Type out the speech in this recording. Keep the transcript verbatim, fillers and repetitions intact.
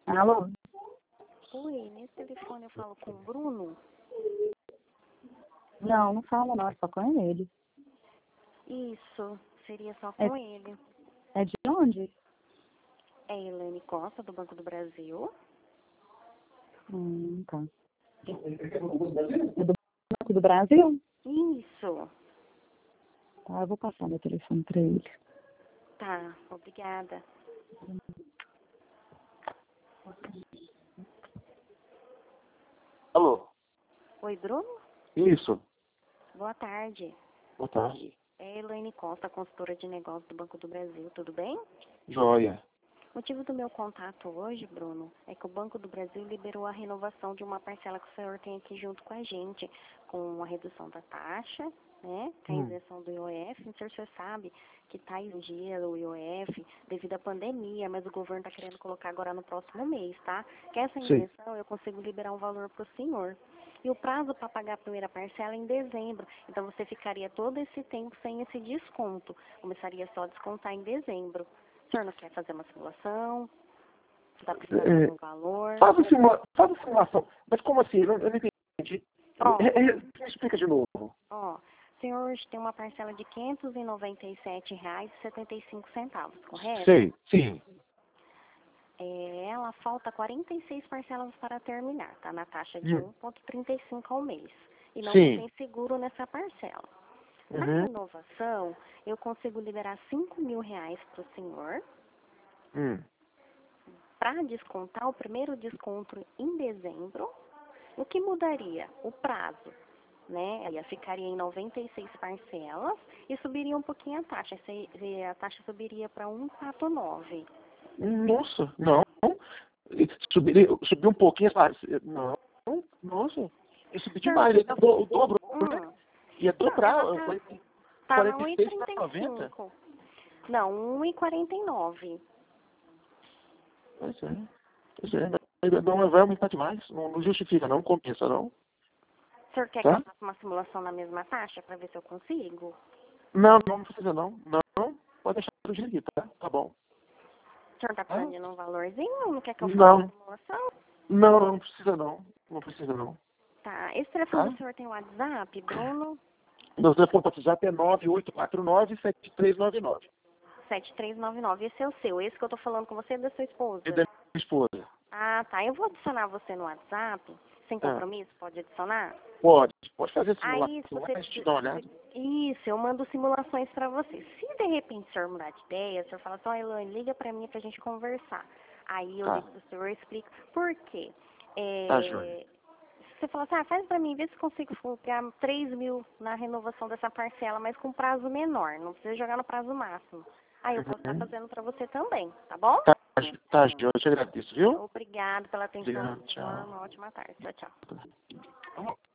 Alô? Oi, nesse telefone eu falo com o Bruno? Não, não fala não, é só com ele. Isso, seria só É, com ele. é de onde? É Elaine Costa, do Banco do Brasil. Hum, tá. É do Banco do Brasil? Isso. Tá, eu vou passar meu telefone pra ele. Tá, obrigada. Alô? Oi, Bruno? Isso. Boa tarde. Boa tarde. É Elaine Costa, consultora de negócios do Banco do Brasil, tudo bem? Joia. O motivo do meu contato hoje, Bruno, é que o Banco do Brasil liberou a renovação de uma parcela que o senhor tem aqui junto com a gente, com a redução da taxa, né, com a Hum. isenção do I O F. Não sei se o senhor sabe que está em dia o I O F devido à pandemia, mas o governo está querendo colocar agora no próximo mês, tá? Que essa Sim. isenção eu consigo liberar um valor para o senhor. E o prazo para pagar a primeira parcela é em dezembro. Então você ficaria todo esse tempo sem esse desconto. Começaria só a descontar em dezembro. O senhor não quer fazer uma simulação? Está precisando É, de um valor? faz, a simula, faz a simulação. Mas como assim? Eu não, eu não entendi. Ó, É, é, me explica de novo. ó, o senhor hoje tem uma parcela de quinhentos e noventa e sete reais e setenta e cinco centavos, correto? Sei, sim. É, ela falta quarenta e seis parcelas para terminar, tá? Na taxa de Hum. um vírgula trinta e cinco ao mês. E não Sim. tem seguro nessa parcela. Na Uhum. renovação, eu consigo liberar cinco mil reais para o senhor, Hum. para descontar o primeiro desconto em dezembro. O que mudaria? O prazo, né? Ela ficaria em noventa e seis parcelas e subiria um pouquinho a taxa. Se- se A taxa subiria para um vírgula quarenta e nove. Nossa, não. Subir, subir um pouquinho, sabe? Não. Nossa. Eu subi demais. Ele dobrou o dobro, né? Hum. Ia Não, dobrar. ela tá, tá na quarenta um e vírgula seis para trinta e noventa. cinco. Não, um vírgula quarenta e nove. Pois é. Pois é. Não vai aumentar demais. Não, não justifica, não compensa, não. O senhor quer que Tá? eu faça uma simulação na mesma taxa para ver se eu consigo? Não, não precisa não. Não, pode deixar do jeito que tá. Tá bom. O senhor tá Tá? precisando de um valorzinho? Não quer que eu faça uma Não, simulação? não, não precisa não. Não precisa não. Tá. Esse telefone Tá? do senhor tem WhatsApp, Bruno? Meu telefone para WhatsApp é nove oito quatro nove, sete três nove nove. sete três nove nove. Esse é o seu. Esse que eu tô falando com você é da sua esposa. E da minha esposa. Ah, tá. Eu vou adicionar você no WhatsApp. Sem Ah, compromisso, pode adicionar? pode. Pode fazer Aí, simulação se lá, você... a gente dá uma olhada. Isso, eu mando simulações pra você. Se de repente o senhor mudar de ideia, o senhor fala assim, ó, Elaine, liga pra mim pra gente conversar. Aí eu Tá. ligo pro senhor e explico por quê. Tá, Júlia. É... Você fala assim, ah, faz pra mim, vê se consigo pagar três mil na renovação dessa parcela, mas com prazo menor. Não precisa jogar no prazo máximo. Aí eu posso estar Uhum. fazendo pra você também, tá bom? Tá, tá, Júlia. Eu te agradeço, viu? Obrigado pela atenção. Obrigado, tchau. Uma ótima tarde. Tchau, tchau.